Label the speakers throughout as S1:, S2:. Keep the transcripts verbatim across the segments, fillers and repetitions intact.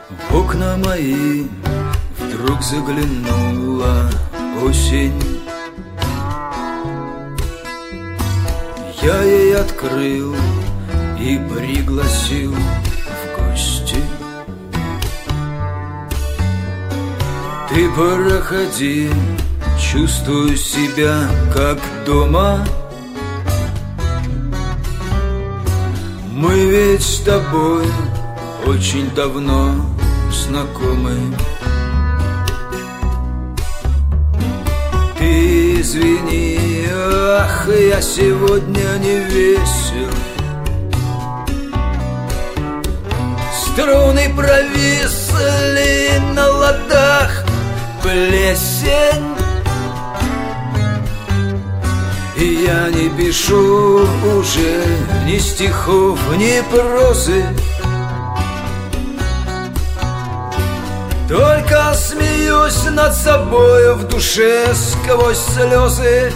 S1: В окна мои вдруг заглянула осень. Я ей открыл и пригласил в гости. Ты проходи, чувствую себя как дома. Мы ведь с тобой очень давно знакомы. Ты извини, ах, я сегодня не весел. Струны провисли, на ладах плесень. И я не пишу уже ни стихов, ни прозы, только смеюсь над собой в душе сквозь слезы.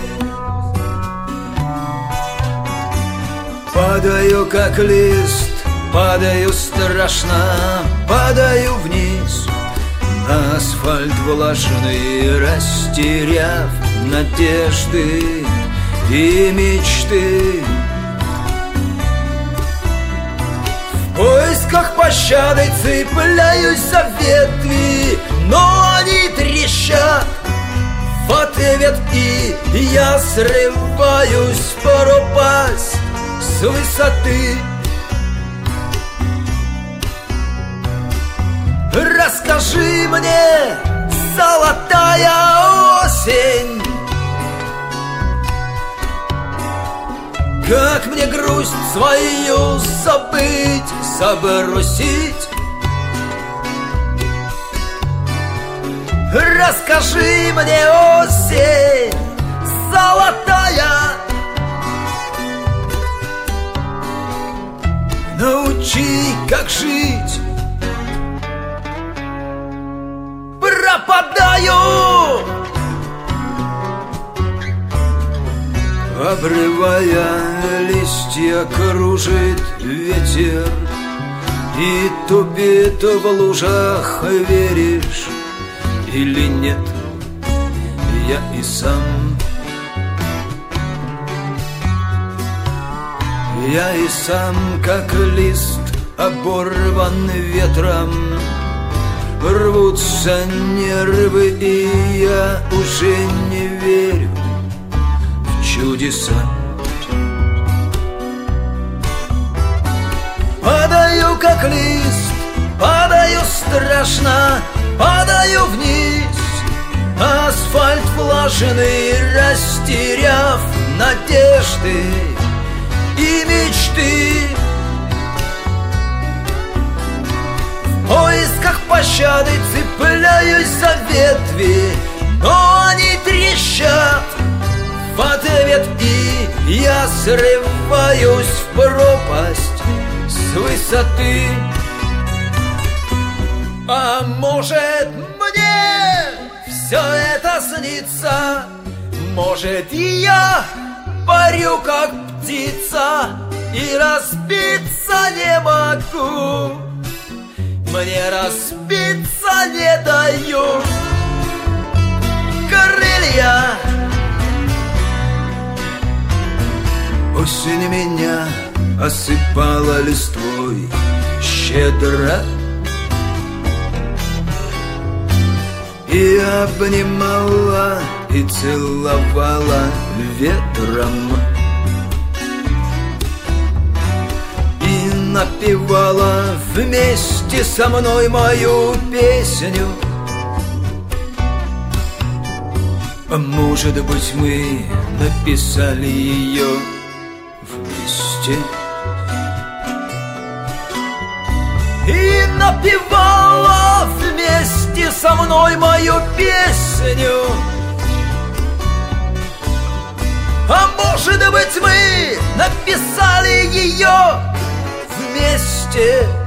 S1: Падаю как лист, падаю страшно, падаю вниз на асфальт влажный, растеряв надежды и мечты. В поисках пощады цепляюсь за ветви, но они трещат в ответ, и я срываюсь в пропасть с высоты. Расскажи мне, золотая осень, как мне грусть свою забыть, забросить? Расскажи мне, осень золотая, научи, как жить. Пропадаю, обрывая листья, кружит ветер и тупит в лужах. Веришь или нет, я и сам, я и сам, как лист, оборван ветром. Рвутся нервы, и я уже не верю в чудеса. Падаю как лист, падаю страшно, падаю вниз. Асфальт влажный, растеряв надежды и мечты. В поисках пощады цепляюсь за ветви, но они трещат в ответ, и я срываюсь в пропасть с высоты. А может, мне все это снится? Может, и я парю как птица и разбиться не могу? Мне разбиться не дают крылья. Осень меня осыпала листвой щедро и обнимала, и целовала ветром, и напевала вместе со мной мою песню. А может быть, мы написали ее вместе и напевала вместе со мной мою песню. А может быть, мы написали ее вместе.